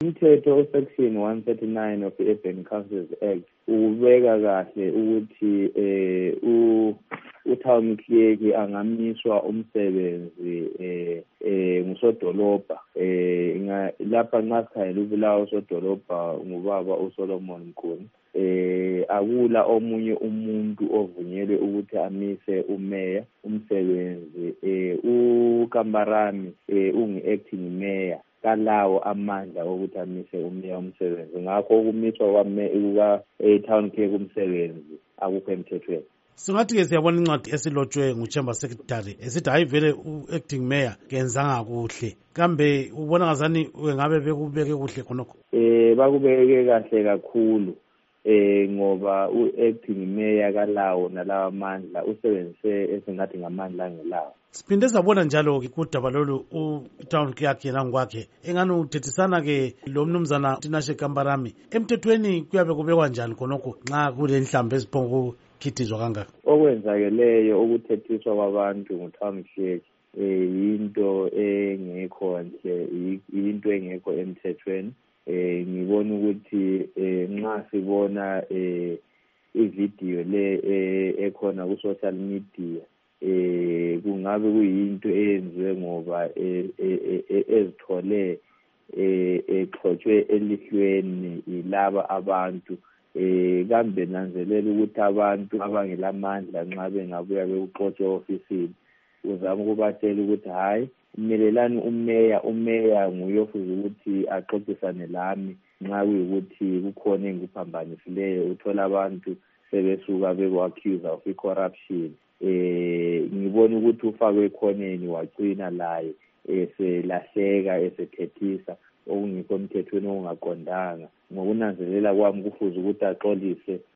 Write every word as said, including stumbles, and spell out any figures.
Umthetho osection one thirty-nine of the Urban Councils Act ubeka kahle ukuthi eh u uTown Clerk angamiswa umsebenzi eh eh ngusodolobha eh lapha nxa sikhayela ubulawa usodolobha ngubaba uSolomon Mkhuni eh akula omunye umuntu ovunyelwe ukuthi amise umeya umsebenzi eh uKambarami eh ungi-acting mayor kalawo amandla ukuthi amise umeya umsebenzi ngakho ukumiswa kwame town clerk umsebenzi akukho emthethweni. Singathi ke siyabona incwadi esilotshwe nguChamber Secretary esithi hayi vele u-acting mayor kenzanga kuhle kambe ubona ngazani ngabe bekubeke kuhle khonokho? Eh bakubeke kahle kakhulu eh ngoba u-acting mayor kalawo nalawa amandla usebenzise esingathi ngamandla angelawo. Siphinde sabona njalo ke kudaba lolu u-town clerk yena ngokwakhe engani uthethisana ke lo mnumzana Tinashe Kambarami emthethweni kuyabe kubekwa njani khonokho nxa kule nhlambe eziphongo khithizwa kangaka? Okwenzakeleyo ukuthethiswa kwabantu nguTown Clerk eh into engekho nhle into engekho emthethweni eh ngibona ukuthi nxa sibona eh ivideo le ekhona ku social media eh kungabe kuyinto eyenziwe ngoba ezithole eh exhotshe elihlweni ilaba abantu eh kambe nanzelela ukuthi abantu abangelamandla nxa bengabuya bekuxotshe ofisini uzama ukubatshela ukuthi hayi umelelani umeya umeya nguye ofuze ukuthi axoxisane lami nxa kuyikuthi kukhona engikuphambanisileyo uthola abantu sebesuka beku-accuse of corruption eh ngibona ukuthi ufakwe ekhoneni wagcina laye eselahleka esethethisa okungikho emthethweni okungaqondanga ngokunanzelela kwami kufuze ukuthi axolise